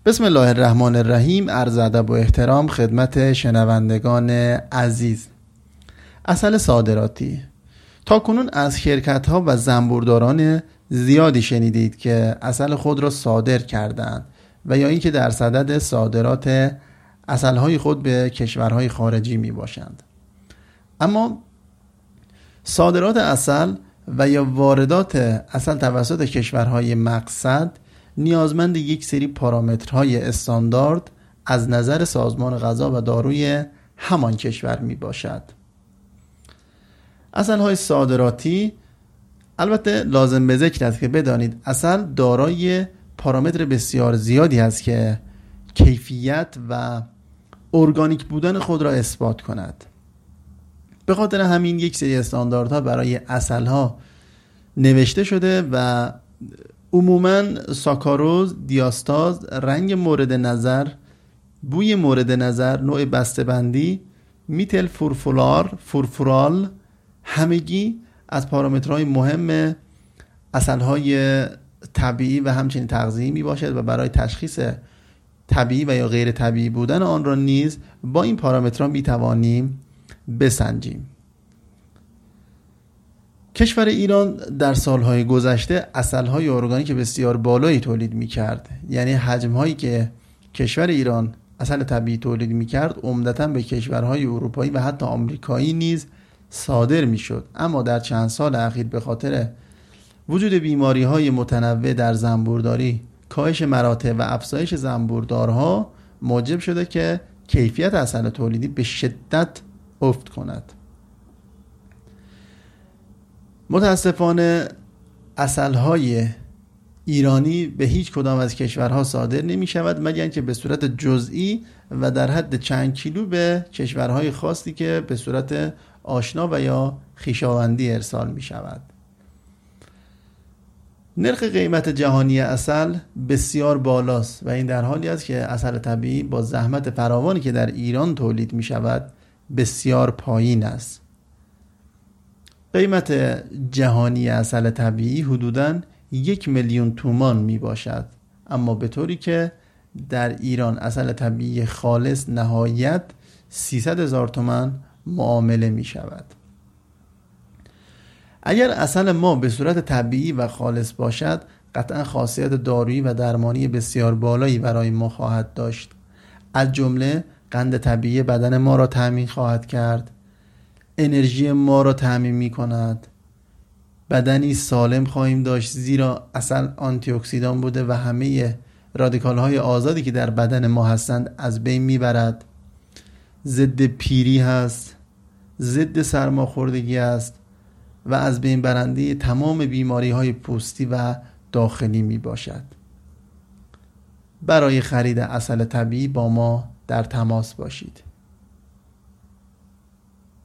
بسم الله الرحمن الرحیم. عرض ادب و احترام خدمت شنوندگان عزیز. عسل صادراتی. تا کنون از شرکت‌ها و زنبورداران زیادی شنیدید که عسل خود را صادر کردند و یا اینکه در صدد صادرات عسل‌های خود به کشورهای خارجی می باشند. اما صادرات عسل و یا واردات عسل توسط کشورهای مقصد نیازمند یک سری پارامترهای استاندارد از نظر سازمان غذا و داروی همان کشور می باشد. عسل‌های صادراتی البته لازم به ذکر است که بدانید عسل دارای پارامتر بسیار زیادی است که کیفیت و ارگانیک بودن خود را اثبات کند. به خاطر همین یک سری استانداردها برای عسل‌ها نوشته شده و عموماً ساکاروز، دیاستاز، رنگ مورد نظر، بوی مورد نظر، نوع بسته‌بندی، میتل فورفورال همگی از پارامترهای مهم عسل‌های طبیعی و همچنین تغذیه‌ای می باشد و برای تشخیص طبیعی و یا غیر طبیعی بودن آن را نیز با این پارامترها می توانیم بسنجیم. کشور ایران در سالهای گذشته عسل‌های ارگانیک بسیار بالایی تولید می‌کرد. یعنی حجم‌هایی که کشور ایران عسل طبیعی تولید می‌کرد عمدتاً به کشورهای اروپایی و حتی آمریکایی نیز صادر می‌شد. اما در چند سال اخیر به خاطر وجود بیماری‌های متنوع در زنبورداری، کاهش مراتع و افزایش زنبوردارها موجب شده که کیفیت عسل تولیدی به شدت افت کند. متاسفانه عسل‌های ایرانی به هیچ کدام از کشورها صادر نمی شود مگر اینکه به صورت جزئی و در حد چند کیلو به کشورهای خاصی که به صورت آشنا و یا خویشاوندی ارسال می شود. نرخ قیمت جهانی عسل بسیار بالاست و این در حالی است که عسل طبیعی با زحمت فراوانی که در ایران تولید می شود بسیار پایین است. قیمت جهانی عسل طبیعی حدوداً 1,000,000 تومان می باشد، اما به طوری که در ایران عسل طبیعی خالص نهایت 300,000 تومان معامله می شود. اگر عسل ما به صورت طبیعی و خالص باشد قطعا خاصیت دارویی و درمانی بسیار بالایی برای ما خواهد داشت. از جمله قند طبیعی بدن ما را تامین خواهد کرد، انرژی ما را تامین می کند، بدنی سالم خواهیم داشت زیرا عسل آنتی اکسیدان بوده و همه رادیکال های آزادی که در بدن ما هستند از بین می برد، ضد پیری هست، ضد سرماخوردگی است و از بین برنده تمام بیماری های پوستی و داخلی می باشد. برای خرید عسل طبیعی با ما در تماس باشید.